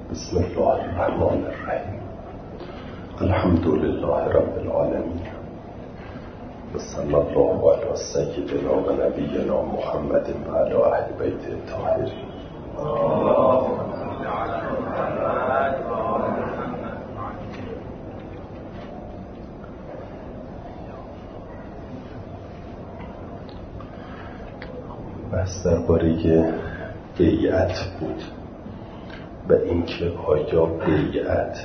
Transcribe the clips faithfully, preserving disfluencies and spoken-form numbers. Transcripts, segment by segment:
بسم الله الرحمن الرحیم. الحمد لله رب العالمین و صلی الله علی سیدنا و نبینا محمد و علی اهل بیت الطاهرین. بحث درباره بیعت بود و اینکه آیا بیعت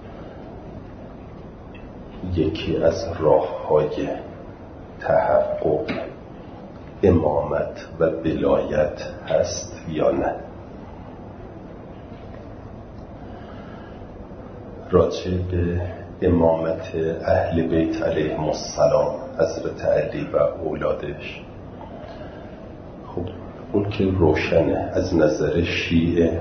یکی از راه‌های تحقق امامت و ولایت هست یا نه. راجع به امامت اهل بیت علیهم السلام، حضرت علی و اولادش، خب اون که روشنه از نظر شیعه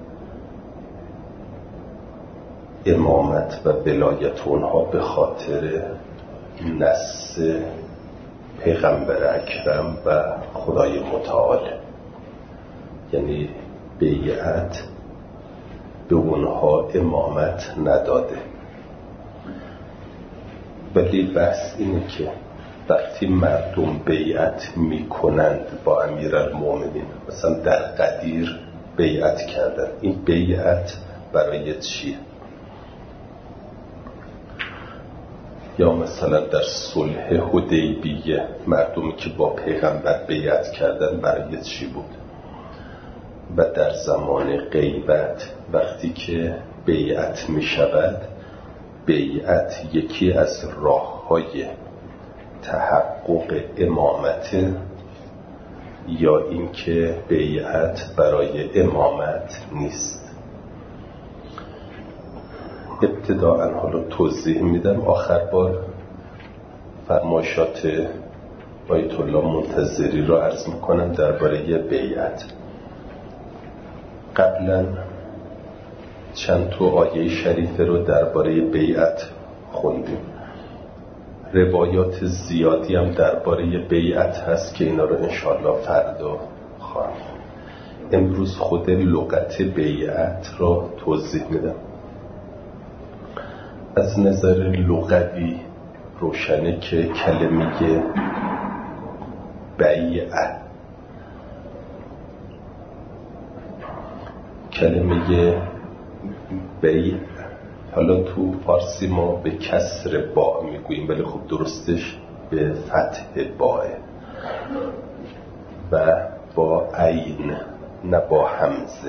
امامت و ولایت اونها به خاطر نص پیغمبر اکرم و خدای متعال، یعنی بیعت به اونها امامت نداده. ولی بحث اینه که وقتی مردم بیعت میکنند با امیرالمومنین، مثلا در قدیر بیعت کردن، این بیعت برای چیه؟ یا مثلا در صلح حدیبیه مردمی که با پیغمبر بیعت کردن برای چی بود؟ و در زمان غیبت وقتی که بیعت می شود، بیعت یکی از راه‌های تحقق امامت یا اینکه بیعت برای امامت نیست؟ ابتداءً حالا توضیح میدم، آخر بار فرمایشات آیت الله منتظری را عرض میکنم درباره بیعت. قبلا چند تا آیه شریفه رو درباره بیعت خوندیم. روایات زیادی هم درباره بیعت هست که اینا رو انشاءالله فردا خواهم خوند. امروز خود لغت بیعت را توضیح میدم. از نظر لغوی روشنه که کلمه بیعت کلمه بیع حالا تو فارسی ما به کسر با میگوییم، ولی خب درستش به فتح باه و با عین نه با همزه.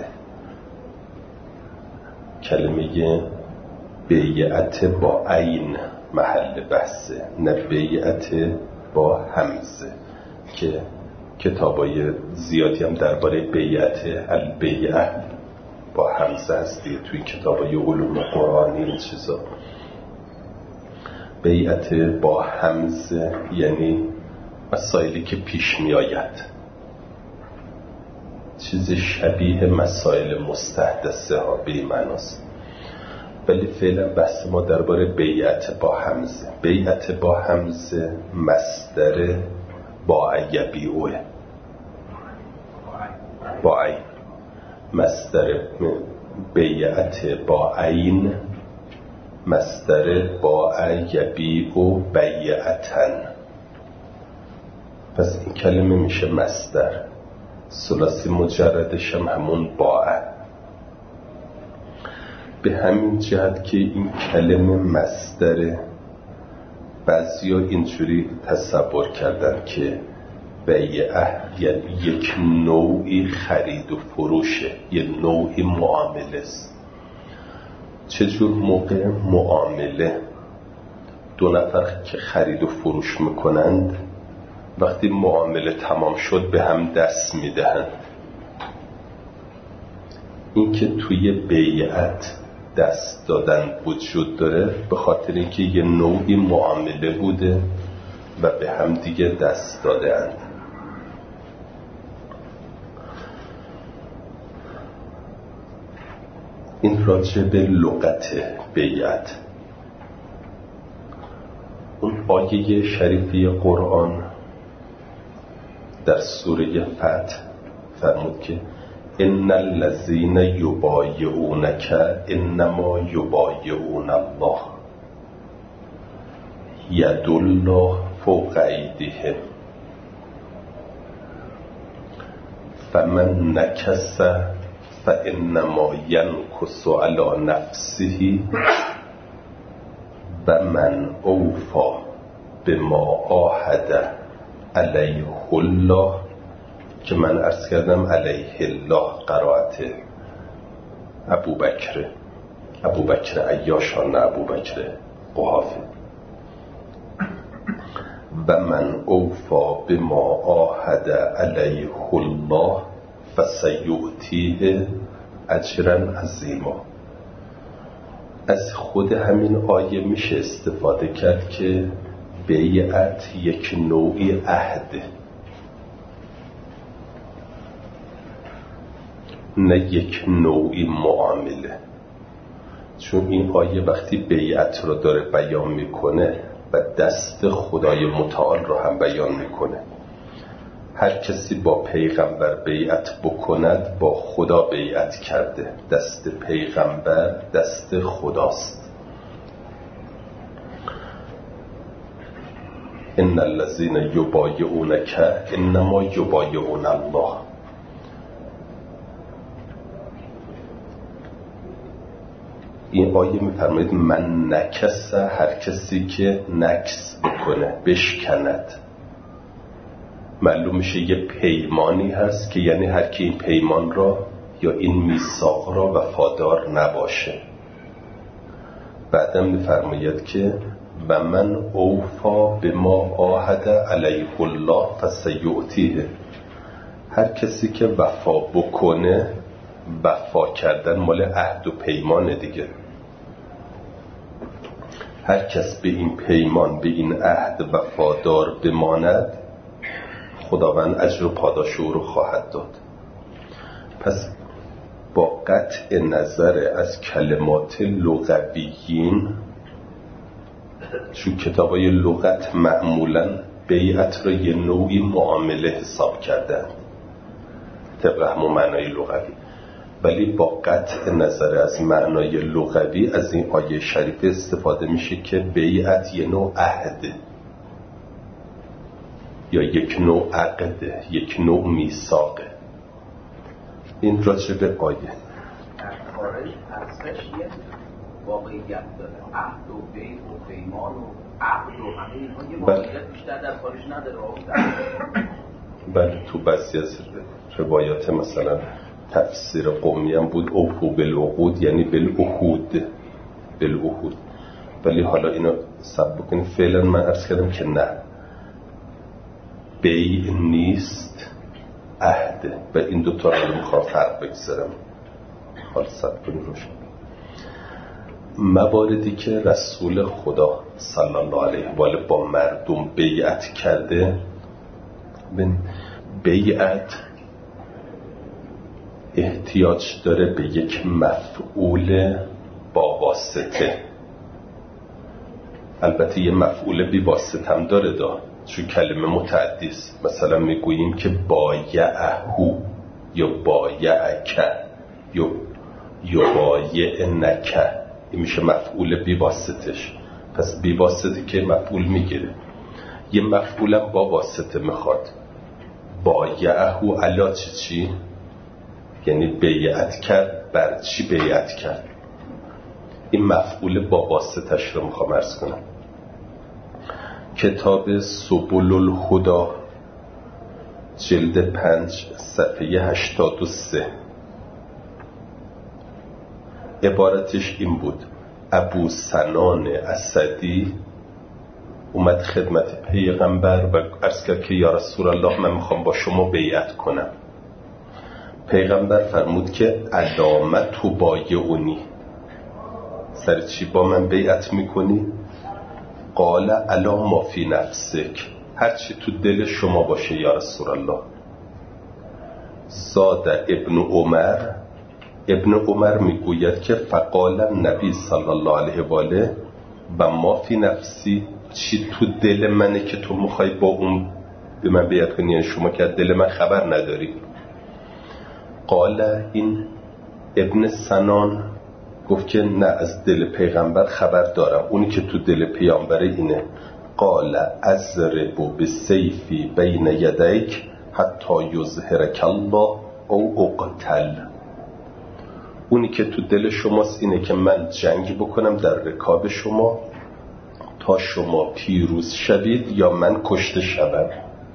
کلمه بیعت با عین محل بحثه، نه بیعت با همزه که کتابای زیادی هم درباره بیعت البیعه با همزه هست دیگه، توی کتابای علوم قرآنی این چیزا. بیعت با همزه یعنی مسائلی که پیش می آید، چیز شبیه مسائل مستحدثه ها به این معناست. ولی فعلا بحث ما درباره بیعت با همزه. بیعت با همزه مصدر با یبیعه، با عین. مصدر بیعت با عین مصدر با یبیع بیعتن. پس این کلمه میشه مصدر. ثلاثی مجردش هم همون باعه. به همین جهت که این کلمه مصدره، بعضیا اینجوری تصور کردن که بیعه یعنی یک نوعی خرید و فروشه، یک نوعی معامله است. چجور موقع معامله دو نفر که خرید و فروش میکنند، وقتی معامله تمام شد به هم دست میدهند. این که توی بیعت دست دادن وجود داره به خاطر اینکه یه نوعی معامله بوده و به هم دیگه دست دادند. این راجع به لغت بیعت. اون آیه شریفی قرآن در سوره فتح فرمود که ان الذین یبایعونک انما یبایعون الله ید الله فوق ایدیهم فمن نکث فانما ینکث علی نفسه و من اوفی بما عاهد علیه الله، که من عرض کردم علیه الله قرائت ابو بکر ابو بکر عیاشان نه ابو بکر قحافه. و من اوفا بما عاهد علیه الله فسیؤتیه اجرا عظیما. از خود همین آیه میشه استفاده کرد که بیعت یک نوعی عهده، نه یک نوعی معامله. چون این آیه وقتی بیعت رو داره بیان میکنه و دست خدای متعال رو هم بیان میکنه. هر کسی با پیغمبر بیعت بکند با خدا بیعت کرده، دست پیغمبر دست خداست. ان الذین یبایعونک انما یبایعون الله. این آیه میفرماید من نکس، هر کسی که نکس بکنه، بشکند. معلوم میشه یه پیمانی هست که یعنی هر کی این پیمان را یا این میثاق را وفادار نباشه. بعدم میفرماید که و من اوفا بما عاهد علیه الله فسیؤتیه. هر کسی که وفا بکنه، وفا کردن مال عهد و پیمان دیگه، هر کس به این پیمان به این عهد وفادار بماند خداوند اجر و پاداش او رو خواهد داد. پس با قطع نظر از کلمات لغویین، چون کتابای لغت معمولاً بیعت را یه نوعی معامله حساب کردن طبق همون معنای لغوی، ولی با قطع نظر از معنای لغوی از این آیه شریف استفاده میشه که بیعت یه نوع عهده یا یک نوع عقده، یک نوع میثاقه. این راجع به آیه خارج ارزش یه واقعیت داره، عهد و بیع و پیمان و عقد و همه اینها یه واقعیت بیشتر در خارج نداره. بله تو بعضی از روایات مثلا تفسیر قومی هم بود اوفو بالعقود، یعنی بالعهود بالعهود، ولی حالا اینو سب بکنیم. فعلا من عرض کردم که نه، بیع نیست، عهده، و این دوتا رو میخوام فرق بگذارم. حالا سب کنیم روشن. مواردی که رسول خدا صلی الله علیه و آله با مردم بیعت کرده، بیعت احتیاج داره به یک مفعول با واسطه. البته یه مفعول بی واسطه هم داره دا، چون کلمه متعدی است. مثلا میگوییم که بایعهو یا بایعک یا یبایعنک، این میشه مفعول بی واسطش. پس بی واسطه که مفعول میگیره. یه مفعولم با واسطه میخواد. بایعهو علا چی چی؟ یعنی بیعت کرد. بر چی بیعت کرد؟ این مفعول با واسطش رو میخوام عرض کنم. کتاب سبل الهدا جلد پنج صفحه هشتاد و سه عبارتش این بود: ابو سنان اسدی اومد خدمت پیغمبر و عرض کرد که یا رسول الله من میخوام با شما بیعت کنم. پیغمبر فرمود که علامت تو بایعونی، سر چی با من بیعت میکنی؟ قال علا ما فی نفسک، هر چی تو دل شما باشه یا رسول الله. زاد ابن عمر ابن عمر میگوید که فقال نبی صلی الله علیه و آله و ما فی نفسی، چی تو دل منه که تو میخوای با اون به من بیعت کنی؟ یعنی شما که دل من خبر نداری. قال این ابن سنان گفت که نه، از دل پیغمبر خبر دارم، اونی که تو دل پیامبر اینه. قال اضرب بالسیف بین یدیک حتی یظهرک الله او اقتل. اونی که تو دل شماست اینه که من جنگ بکنم در رکاب شما تا شما پیروز شوید یا من کشته شوم.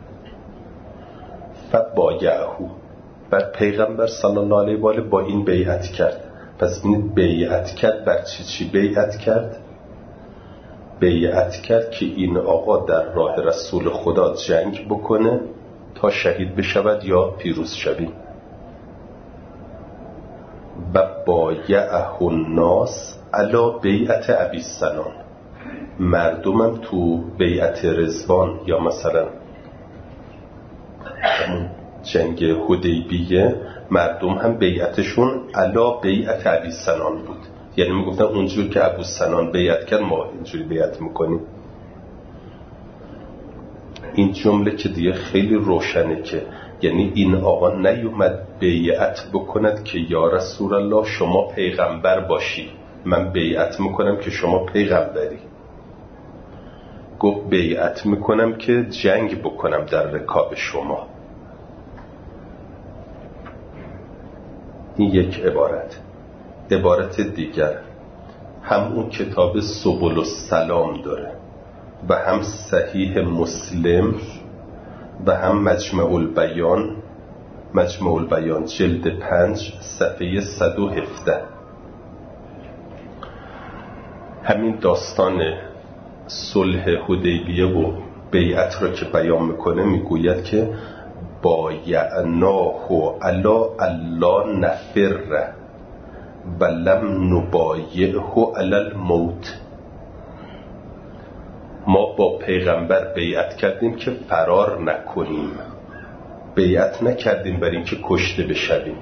فبایعه، بعد پیغمبر صلی الله علیه و آله با این بیعت کرد. پس این بیعت کرد بر چی چی بیعت کرد؟ بیعت کرد که این آقا در راه رسول خدا جنگ بکنه تا شهید بشود یا پیروز شوید. و بایعه الناس علی بیعت ابی سنان، مردمم تو بیعت رضوان یا مثلا جنگ حدیبیه مردم هم بیعتشون علی بیعت ابی سنان بود. یعنی میگفتن اونجور که ابو سنان بیعت کرد ما اینجوری بیعت میکنیم. این جمله که دیگه خیلی روشنه که یعنی این آقا نیومد بیعت بکند که یا رسول الله شما پیغمبر باشی، من بیعت میکنم که شما پیغمبری. گفت بیعت میکنم که جنگ بکنم در رکاب شما. این یک عبارت. عبارت دیگر هم اون کتاب سبل السلام داره و هم صحیح مسلم و هم مجمع البیان، مجمع البیان جلد پنج صفحه صد و هفده. همین داستان صلح حدیبیه و بیعت را که بیان میکنه میگوید که بایعناه علی الا نفر و لم نبایعه علی الموت. ما با پیغمبر بیعت کردیم که فرار نکنیم، بیعت نکردیم برای اینکه کشته بشویم.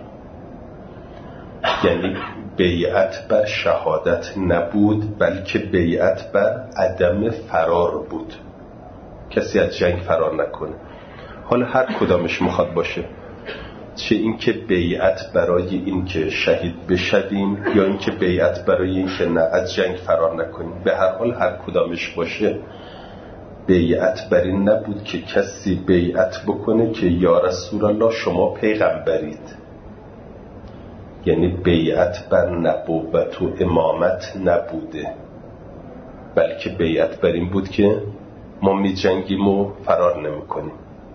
یعنی بیعت بر شهادت نبود بلکه بیعت بر عدم فرار بود، کسی از جنگ فرار نکنه. حالا هر کدامش میخواد باشه، چه اینکه بیعت برای اینکه شهید بشویم یا اینکه بیعت برای اینکه نه از جنگ فرار نکنیم، به هر حال هر کدامش باشه بیعت بر این نبود که کسی بیعت بکنه که یا رسول الله شما پیغمبرید. یعنی بیعت بر نبوت و امامت نبوده، بلکه بیعت بر این بود که ما می جنگیم و فرار نمی کنیم.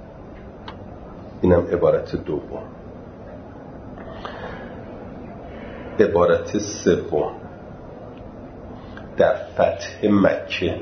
اینم عبارت دوم. عبارت سوم در فتح مکه،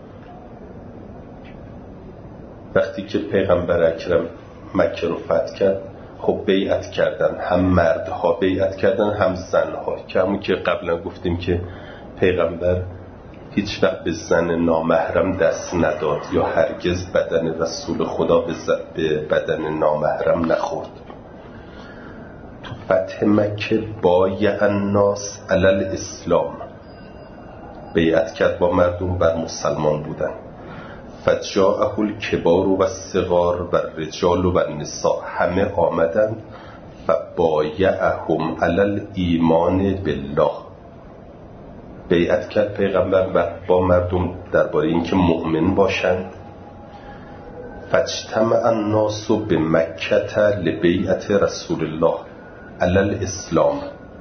وقتی که پیغمبر اکرم مکه رو فتح کرد، خب بیعت کردن، هم مردها بیعت کردن هم زنها، که همون که قبلا گفتیم که پیغمبر هیچ وقت به زن نامحرم دست نداد یا هرگز بدن رسول خدا به بدن نامحرم نخورد. تو فتح مکه بایع الناس علی الاسلام، بیعت کرد با مردم بر مسلمان بودن. فجاءه الکبار و الصغار و الرجال و النساء، همه آمدند. فبایعهم علی الایمان بالله، بیعت کرد پیغمبر با مردم درباره اینکه مؤمن باشند. فاجتمع الناس بمکة لبیعت رسول الله علی الاسلام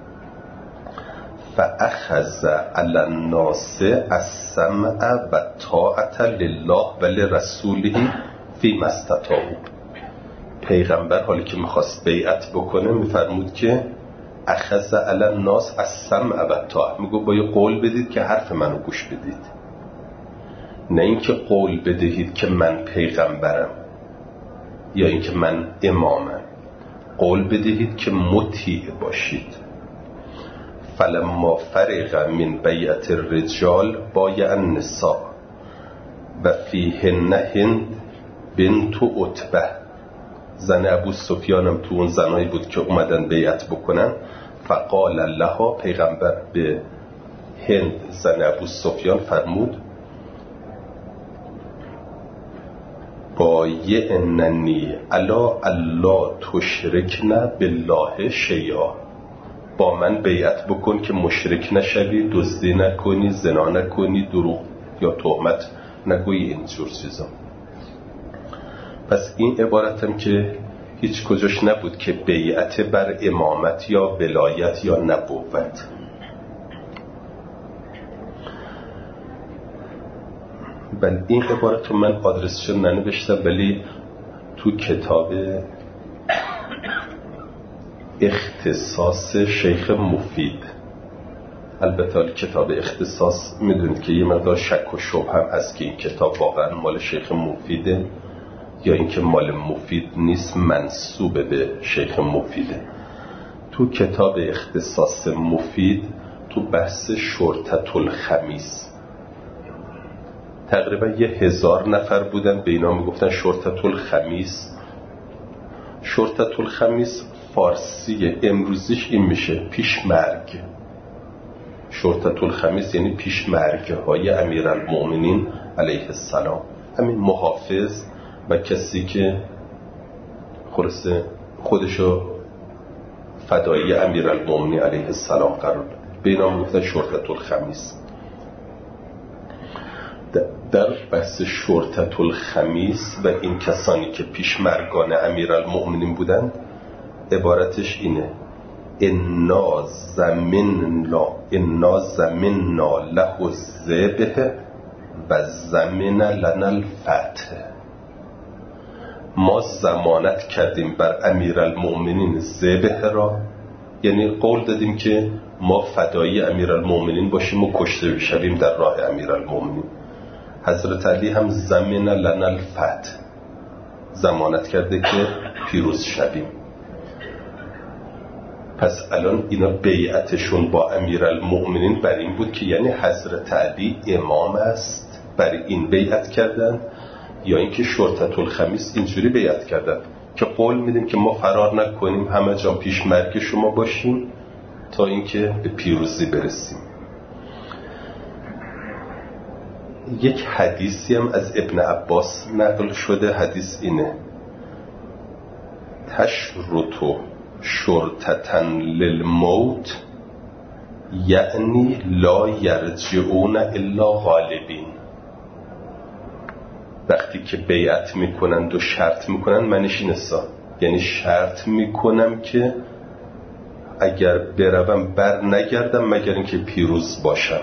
فاخذ علی الناس السمع و طاعت لله و لرسوله فیما استطاعوا. پیغمبر حالی که میخواست بیعت بکنه میفرمود که اخذ علی الناس السمع و طاعت، میگو باید قول بدید که حرف منو گوش بدید، نه اینکه قول بدهید که من پیغمبرم یا اینکه من امامم. قول بدهید که مطیع باشید. فلما فرغ من بیعت الرجال بایع النساء و فیهن هند بنت عتبه، زن ابو سفیانم تو اون زنایی بود که اومدن بیعت بکنن. فقال لها، پیغمبر به هند زن ابو سفیان فرمود، با تبایعننی الا الا تشرکن بالله شیئا، با من بیعت بکن که مشرک نشوی، دزدی نکنی، زنا نکنی، دروغ یا تهمت نگویی، اینجور چیزا. پس این عبارتم که هیچ کجاش نبود که بیعت بر امامت یا ولایت یا نبوت. بله این عبارت رو من آدرسش رو ننوشتم، ولی تو کتاب اختصاص شیخ مفید، البته کتاب اختصاص میدونید که یه مقدار شک و شبه هم هست که این کتاب واقعا مال شیخ مفیده یا اینکه مال مفید نیست، منسوب به شیخ مفیده. تو کتاب اختصاص مفید تو بحث شرطة الخمیس تقریبا یه هزار نفر بودن، به اینا میگفتن شرطة الخمیس. شرطة الخمیس فارسی امروزیش این میشه پیش مرگ. شرطة الخمیس یعنی پیش مرگ های امیرالمؤمنین علیه السلام، همین محافظ و کسی که خلاصه خودشو فدایی امیرالمؤمنین علیه السلام قرار داد، به اینا میگفتن شرطة الخمیس. در بحث شرطة الخمیس و این کسانی که پیشمرگان امیرالمؤمنین بودند عبارتش اینه: انا زمنا انا زمنا له الذبح و زمن لنا الفتح. ما ضمانت کردیم بر امیرالمؤمنین ذبح را، یعنی قول دادیم که ما فدایی امیرالمؤمنین باشیم و کشته بشویم در راه امیرالمؤمنین. حضرت علی هم زمن لنا الفتح، ضمانت کرده که پیروز شویم. پس الان اینا بیعتشون با امیرالمؤمنین بر این بود که یعنی حضرت علی امام است، بر این بیعت کردن، یا اینکه شرطة الخمیس اینجوری بیعت کردن که قول میدیم که ما فرار نکنیم، همه جا پیش مرگ شما باشیم تا اینکه به پیروزی برسیم. یک حدیثی هم از ابن عباس نقل شده، حدیث اینه: تشرط شرطة للموت یعنی لا یرجعون الا غالبین. وقتی که بیعت میکنند و شرط میکنند منش این است، یعنی شرط میکنم که اگر بروم بر نگردم مگر اینکه پیروز باشم.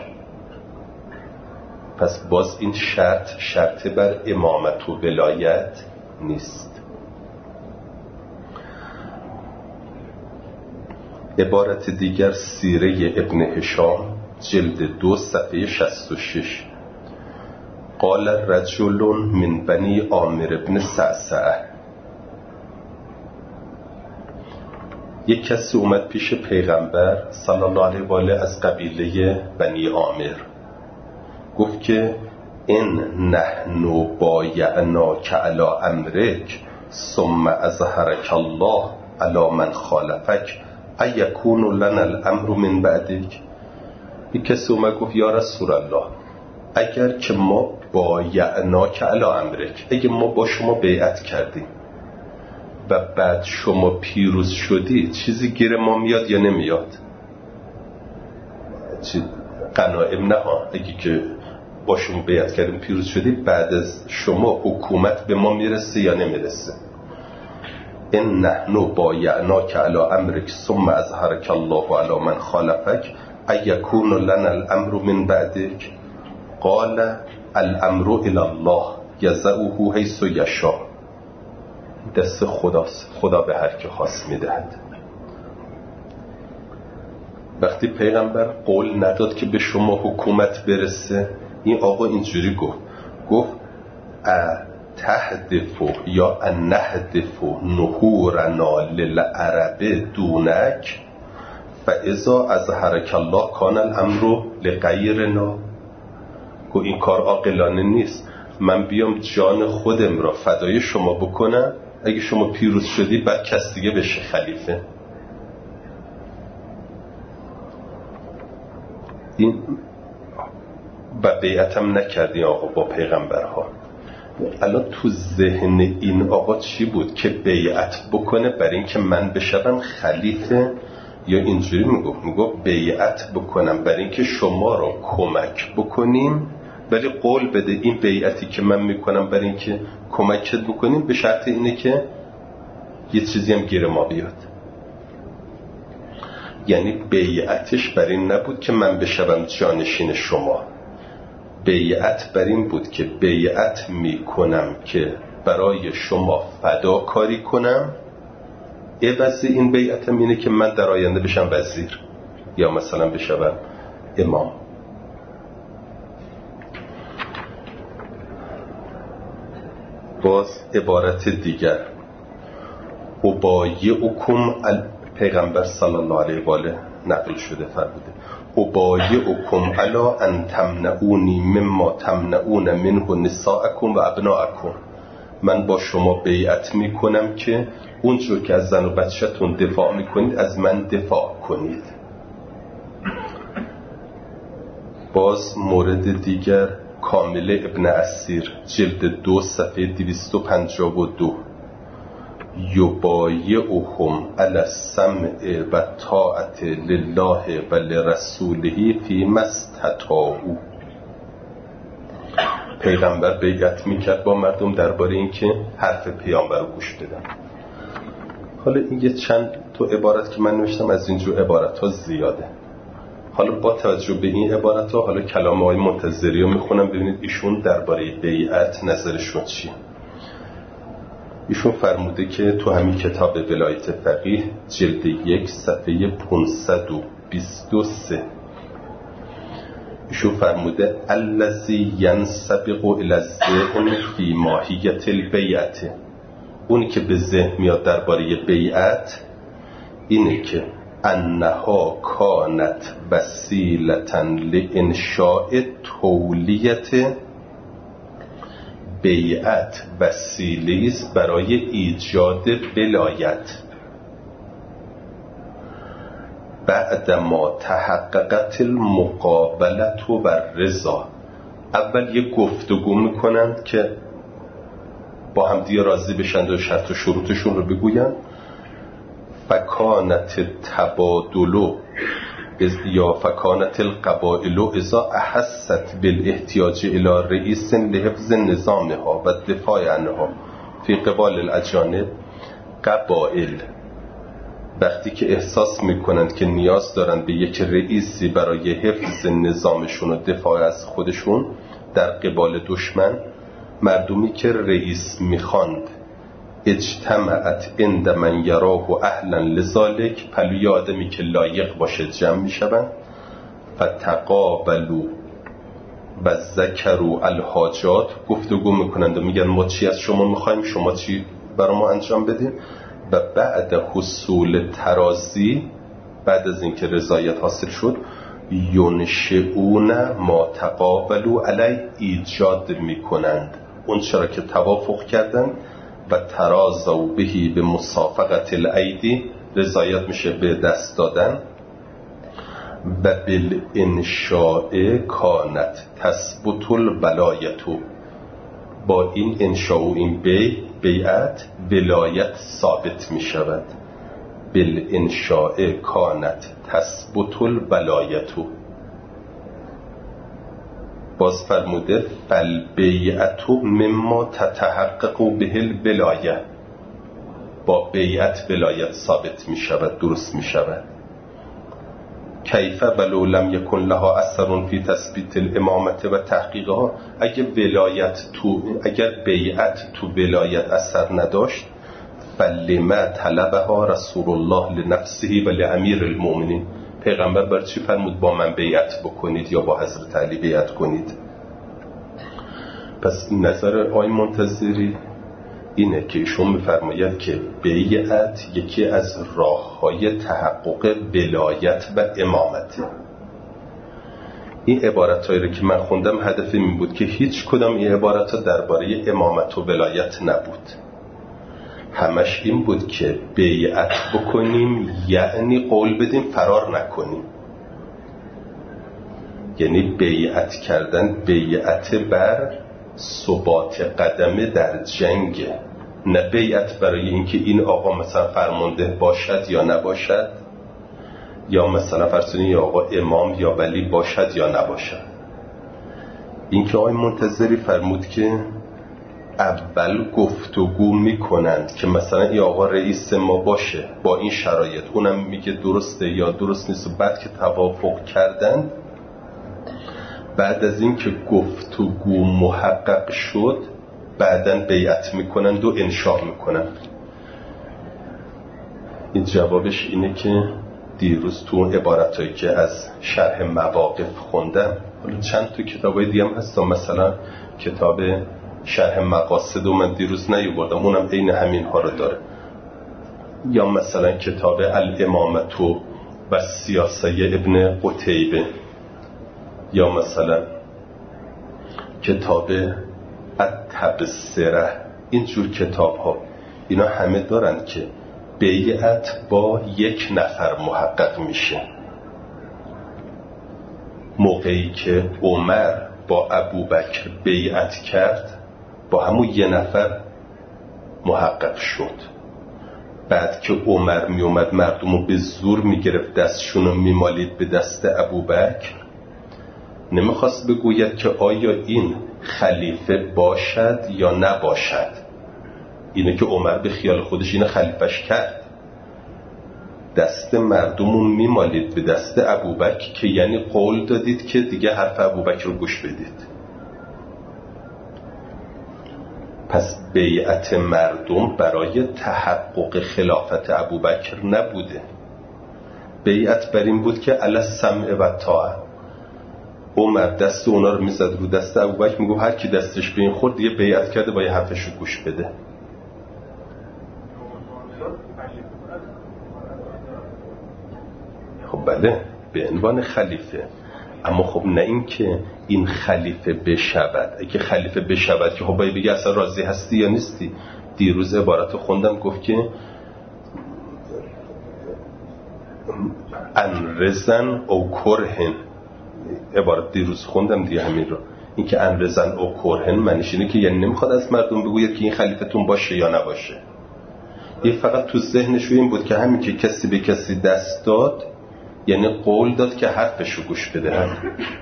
پس باز این شرط شرط بر امامت و ولایت نیست. عبارت دیگر سیره ابن هشام جلد دو صفحه شصت و شش: قال رجل من بنی عامر ابن سعسعه. یک کسی اومد پیش پیغمبر صلی الله علیه و آله از قبیله بنی عامر، گفت که ان نحن بایعناک علی امرک ثم اظهرک الله علی من خالفک ایکون لنا الامر من بعدک. یک کسی اومد گفت یا رسول الله، اگر که ما بایعناک علی امرک، اگه ما با شما بیعت کردیم و بعد شما پیروز شدی، چیزی گیر ما میاد یا نمیاد؟ چی غنایم نه ها، اگه که با شما بیعت کردیم پیروز شدی، بعد از شما حکومت به ما میرسه یا نمیرسه؟ ان نحن بایعناک علی امرک ثم اظهرک الله علی من خالفک ایکون لنا الامر من بعدک. قال الامر الی الله یضعه حیث یشاء. دست خداست، خدا به هر که خواست میدهد. وقتی پیغمبر قول نداد که به شما حکومت برسه، این آقا اینجوری گفت گفت تهدفو یا نهدفو نهورنا للعرب دونک فاذا اظهرک الله کان الامر لغیرنا. گفت این کار عاقلانه نیست، من بیام جان خودم را فدای شما بکنم، اگه شما پیروز شدی بعد کس دیگه بشه خلیفه. این و بیعتم نکردی آقا با پیغمبرها. الان تو ذهن این آقا چی بود که بیعت بکنه برای اینکه من بشم خلیفه؟ یا اینجوری میگفت میگفت بیعت بکنم برای اینکه شما رو کمک بکنیم، ولی قول بده این بیعتی که من میکنم برای اینکه کمکت بکنیم به شرط اینه که یه چیزی هم گیر ما بیاد. یعنی بیعتش بر این نبود که من بشم جانشین شما، بیعت بر این بود که بیعت میکنم که برای شما فداکاری کنم، عوض این بیعتم اینه که من در آینده بشم وزیر یا مثلا بشم امام. باز عبارت دیگر، ابایعکم، پیغمبر صلی الله علیه و آله نقل شده فرموده ابایعکم علی ان تمنعونی مما تمنعون منه نساءکم و ابناءکم، من با شما بیعت میکنم که اونجور که از زن و بچه‌تون دفاع میکنید از من دفاع کنید. باز مورد دیگر، کامل ابن اسیر جلد دو صفحه دویست و پنجاه و دو، یبایعهم علی السمع و طاعت لله و لرسوله فیما استطاعوا. پیغمبر بیعت میکرد با مردم درباره اینکه حرف پیامبر رو گوش بدن. حالا این یه چند تو عبارت که من نوشتم، از اینجور عبارت ها زیاده. حالا با توجه به این عبارت ها حالا کلام های منتظری رو میخونم ببینید ایشون درباره بیعت نظرشون چیه. ایشون فرموده که تو همین کتاب ولایت فقیه جلد یک صفحه پانصد و بیست و سه ایشون فرموده الذی ینسبق الی الذهن فی ماهیت البیعت، اونی که به ذهن میاد درباره بیعت اینه که انها کانت وسیلة لانشاء تولیت، بیعت وسیله است برای ایجاد ولایت بعد ما تحققت المقابلت و رضا. اول یه گفتگو میکنند که با هم دیگه راضی بشند و شرط و شروطشون رو بگوین، فکانت تبادلو یا فکانت القبائل اذا احست بالاحتیاج الى رئیس لحفظ نظامها و دفاع عنها فی قبال الاجانب، قبائل وقتی که احساس میکنند که نیاز دارند به یک رئیسی برای حفظ نظامشون و دفاع از خودشون در قبال دشمن، مردمی که رئیس میخواند اجتماعت عند من یراه اهلا لذالک، پلوی آدمی که لایق باشه جمع میشوند، فتقابلوا و ذکروا الحاجات، گفتگو میکنند و میگن ما چی از شما میخوایم، شما چی برای ما انجام بدیم، و بعد حصول ترازی، بعد از اینکه رضایت حاصل شد، ینشئون ما تقابلوا علی، ایجاد میکنند اون چرا که توافق کردن، و ترازوا بهی به مسافقت الایدی، رضایت میشه به دست دادن، و بالانشاء کانت تثبت الولایت، با این انشاء و این بی بیعت ولایت ثابت میشود. بالانشاء کانت تثبت الولایت. باز فرموده فالبیعت مما تتحقق به الولایه، با بیعت ولایت ثابت می شود، درست می شود. کیف ولو لم یکن لها اثر فی تثبیت الامامت و تحقیقها، اگر ولایت تو اگر بیعت تو ولایت اثر نداشت، فلما طلبها رسول الله لنفسه و لامیر المؤمنین، پیغمبر بر چی فرمود با من بیعت بکنید یا با حضرت علی بیعت کنید؟ پس نظر آقای منتظری اینه که ایشون میفرماید که بیعت یکی از راه‌های تحقق ولایت و امامته. این عبارتایی رو که من خوندم هدف این بود که هیچ کدام این عبارت‌ها درباره امامت و ولایت نبود، همش این بود که بیعت بکنیم یعنی قول بدیم فرار نکنیم، یعنی بیعت کردن بیعت بر ثبات قدمه در جنگ، نه بیعت برای اینکه این آقا مثلا فرمانده باشد یا نباشد، یا مثلا فرض کنید آقا امام یا ولی باشد یا نباشد. اینکه آقای منتظری فرمود که اول گفتگو میکنند که مثلا این آقا رئیس ما باشه با این شرایط، اونم میگه درسته یا درست نیست، و بعد که توافق کردند، بعد از این که گفتگو محقق شد بعداً بیعت میکنند و انشاء میکنند. این جوابش اینه که دیروز تو اون عبارتایی که از شرح مواقف خوندم، حالا چند تا کتابای دیگه هم هست، مثلا کتاب شرح مقاصد و من دیروز نیاوردم، اونم عین همین ها رو داره، یا مثلا کتاب الامامت و سیاسه ابن قتیبه، یا مثلا کتاب التبصره. اینجور کتاب ها اینا همه دارن که بیعت با یک نفر محقق میشه. موقعی که عمر با ابوبکر بیعت کرد با همون یه نفر محقق شد. بعد که عمر می اومد مردمو به زور می گرفت، دستشونو می مالید به دست ابوبکر، نمیخواست بگوید که آیا این خلیفه باشد یا نباشد. اینه که عمر به خیال خودش اینه خلیفش کرد، دست مردمو می مالید به دست ابوبکر، که یعنی قول دادید که دیگه حرف ابوبکر رو گوش بدید. پس بیعت مردم برای تحقق خلافت ابوبکر نبوده، بیعت بر این بود که علی السمع و طاعه. عمر دست اونا رو میزد رو دست ابوبکر، میگه هر کی دستش به این خورد دیگه بیعت کرده، باید حرفش رو گوش بده. خب بله، به عنوان خلیفه، اما خب نه این که این خلیفه بشود. اگه خلیفه بشود که خب باید بگه اصلا راضی هستی یا نیستی. دیروز عبارت خوندم گفت که انرزن او کرهن، عبارت دیروز خوندم دیگه همین رو. این که انرزن او کرهن معنیش اینه که یعنی نمیخواد از مردم بگوید که این خلیفتون باشه یا نباشه. این فقط تو ذهنش این بود که همین که کسی به کسی دست داد یعنی قول داد که حرفشو گوش بده. هم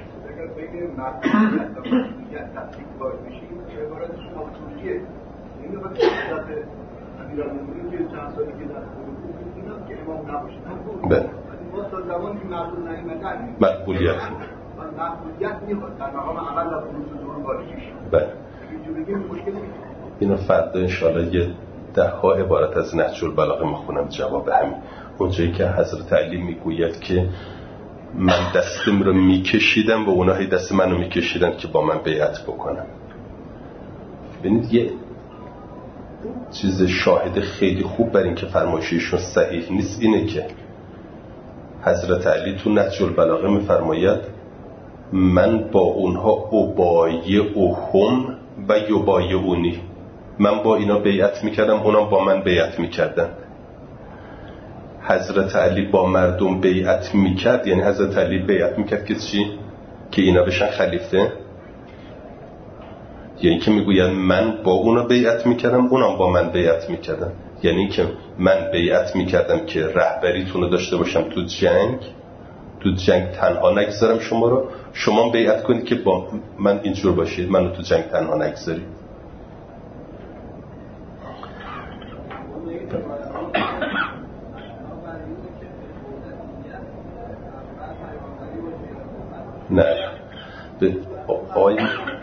بله مقبولیت مقبولیت میخواد در مقام اول از اون باریش. بله اینو فردا انشاءالله یه ده ها عبارت از نهج البلاغه میخونم جواب همین. اونجایی که حضرت علی میگوید که من دستم رو میکشیدم و اونها دست منو میکشیدن که با من بیعت بکنم. ببینید یه چیز شاهد خیلی خوب بر این که فرمایششون صحیح نیست اینه که حضرت علی تو نهج البلاغه میفرماید من با اونها ابایعهم و یبایعونی، من با اینا بیعت میکردم، اونا با من بیعت میکردن. حضرت علی با مردم بیعت میکرد، یعنی حضرت علی بیعت میکرد که چی؟ که اینا بشن خلیفه. یعنی که میگوید من با اونا بیعت میکردم، اونا با من بیعت میکردن. یعنی که من بیعت میکردم که رهبریتون رو داشته باشم تو جنگ، تو جنگ تنها نگذارم شما رو، شما بیعت کنید که با من اینجور باشید، منو تو جنگ تنها نگذارید. نه به آی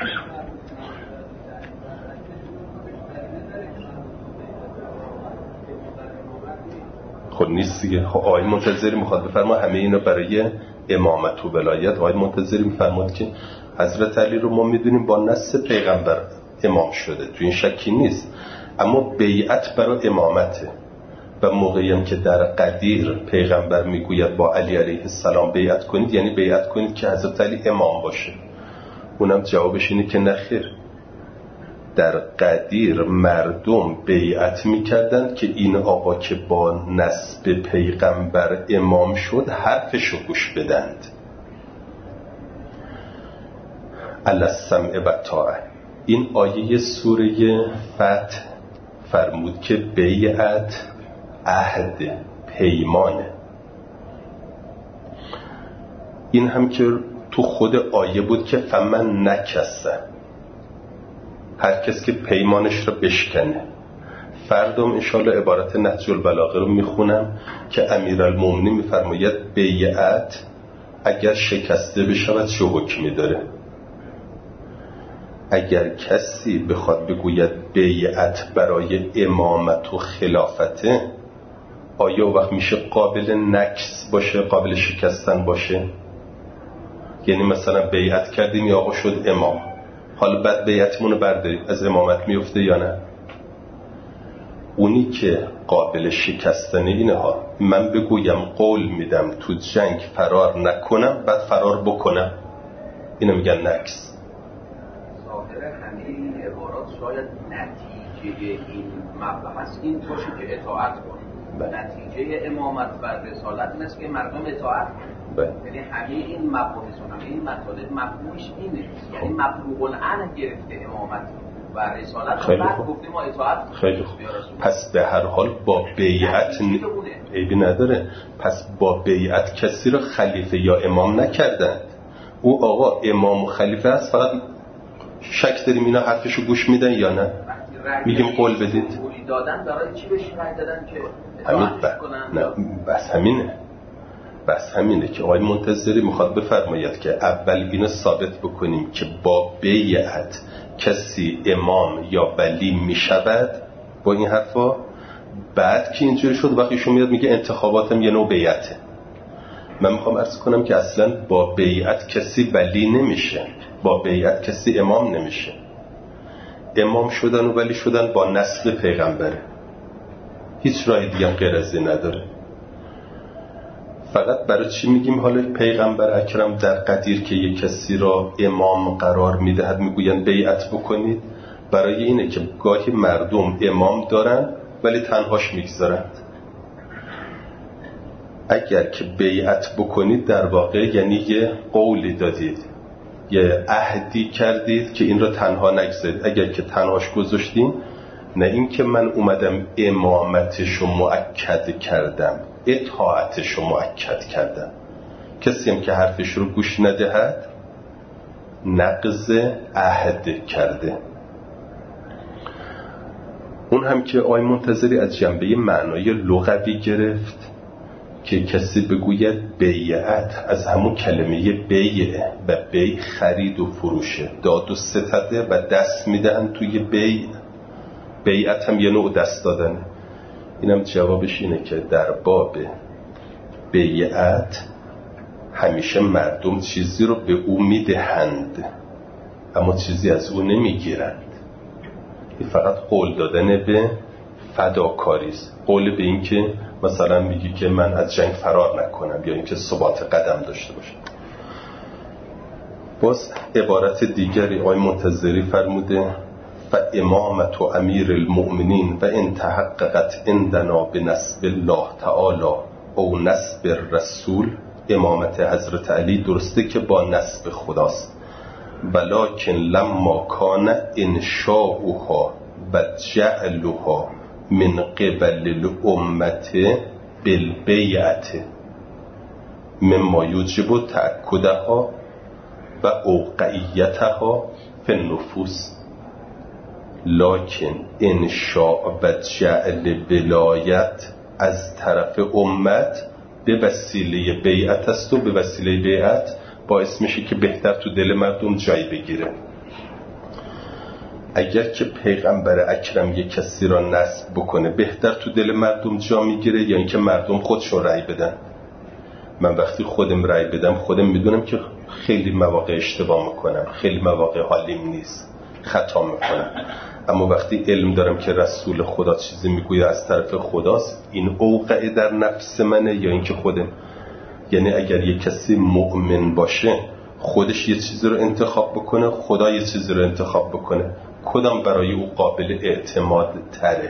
خود نیست دیگه. خب آقای منتظری میخواد بفرما همه اینا برای امامت و ولایت. آقای منتظری میفرماد که حضرت علی رو ما میدونیم با نص پیغمبر امام شده، تو این شکی نیست، اما بیعت برای امامته. و موقعی هم که در قدیر پیغمبر میگوید با علی علیه السلام بیعت کنید، یعنی بیعت کنید که حضرت علی امام باشه. اونم جوابش اینه که نخیر، در قدیر مردم بیعت میکردند که این آقا که با نسب پیغمبر امام شد حرفشو گوش بدند. علی السمع و طاعه. این آیه سوره فتح فرمود که بیعت عهد پیمانه. این هم که تو خود آیه بود که فمن نکسه، هر کس که پیمانش رو بشکنه. فردام انشاءالله عبارت نهج البلاغه رو میخونم که امیرالمومنین میفرماید بیعت اگر شکسته بشود چه حکمی داره. اگر کسی بخواد بگوید بیعت برای امامت و خلافته، آیا وقت میشه قابل نکس باشه، قابل شکستن باشه؟ یعنی مثلا بیعت کردیم یا آقا شد امام، حالا بعد بیعتمون رو برداریم، از امامت میفته یا نه؟ اونی که قابل شکستنه اینه ها، من بگویم قول میدم تو جنگ فرار نکنم بعد فرار بکنم، اینو میگن نکس. ظاهر همه این عبارات شاید نتیجه این مبحث این باشه که اطاعت کنیم. نتیجه امامت و رسالت این است که مردم اطاعت کنیم. یعنی همه این مباحث و همه این مطالب مفهومش اینه، یعنی مفروغ العن گرفته امامت و رسالت. خیلی بعد خوب. گفتیم ما اطاعت خیلی خوب. پس به هر حال با بیعت عیبی نداره. پس با بیعت کسی رو خلیفه یا امام نکردند. او آقا امام و خلیفه هست، فقط شک داریم اینا حرفشو گوش میدن یا نه؟ میگیم قول بدید. دادن برای چی بهش رأی دادن که همین ب... نه بس همینه بس همینه که آقای منتظری میخواد بفرماید که اول اینو ثابت بکنیم که با بیعت کسی امام یا ولی میشود با این حرفا. بعد که اینجوری شد وقتیشون میاد میگه انتخاباتم یه نوع بیعته. من میخوام عرض کنم که اصلا با بیعت کسی ولی نمیشه، با بیعت کسی امام نمیشه. امام شدن و ولی شدن با نسل پیغمبره، هیچ راه دیگه غیر از این نداره. فقط برای چی میگیم حالا پیغمبر اکرم در قدیر که یک کسی را امام قرار میدهد میگوین بیعت بکنید؟ برای اینه که گاهی مردم امام دارن ولی تنهاش میگذارند. اگر که بیعت بکنید در واقع یعنی یه قولی دادید، یه عهدی کردید که این را تنها نگذارید. اگر که تنهاش گذاشتیم، نه این که من اومدم امامتشو مؤکد کردم، اطاعتشو مؤکد کردم. کسی هم که حرفش رو گوش ندهد نقض عهد کرده. اون هم که آقای منتظری از جنبه معنای لغوی گرفت که کسی بگوید بیعت از همون کلمه بیعه و بی خرید و فروشه، داد و ستده و دست میدهن توی بیع. بیعت هم یه نوع دست دادنه. اینم جوابش اینه که در باب بیعت همیشه مردم چیزی رو به او میدهند اما چیزی از او نمیگیرند. این فقط قول دادن به فداکاریست، قول به این که مثلا میگی که من از جنگ فرار نکنم یا اینکه ثبات قدم داشته باشم. باز عبارت دیگری آقای منتظری فرموده فامامت امیر المؤمنین و ان تحققت عندنا بنسب الله تعالی او نسب الرسول. امامت حضرت علی درسته که با نسب خداست، ولکن لما کان انشاؤها و جعلها من قبل الامت بالبیعت مما یوجب تأکدها و اوقعیتها فی النفوس، لکن انشاء و جعل ولایت از طرف امت به وسیله بیعت است و به وسیله بیعت باعث میشه که بهتر تو دل مردم جای بگیره. اگر که پیغمبر اکرم یک کسی را نصب بکنه بهتر تو دل مردم جا میگیره یا اینکه مردم خودشون رأی بدن؟ من وقتی خودم رأی بدم خودم میدونم که خیلی مواقع اشتباه میکنم، خیلی مواقع حالیم نیست، خطا میکنم، اما وقتی علم دارم که رسول خدا چیزی میگوید از طرف خداست، این اوقع در نفس منه یا اینکه خودم. یعنی اگر یک کسی مؤمن باشه خودش یه چیزی رو انتخاب بکنه، خدا یه چیزی رو انتخاب بکنه، کدام برای او قابل اعتماد تره؟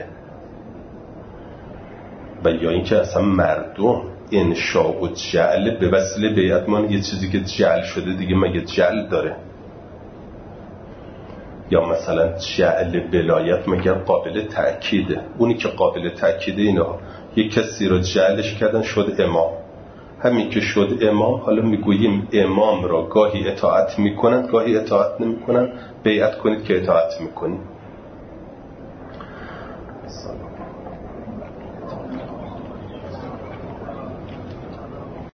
و یا اینکه اصلا مردم انشاء و جعل به وسیله بیعت، من یه چیزی که جعل شده دیگه مگه جعل داره؟ یا مثلا جعل ولایت مگر قابل تأکیده؟ اونی که قابل تأکیده اینا یک کسی رو جعلش کردن شد امام، همین که شد امام حالا میگوییم امام را گاهی اطاعت میکنن گاهی اطاعت نمیکنن، بیعت کنید که اطاعت میکنید.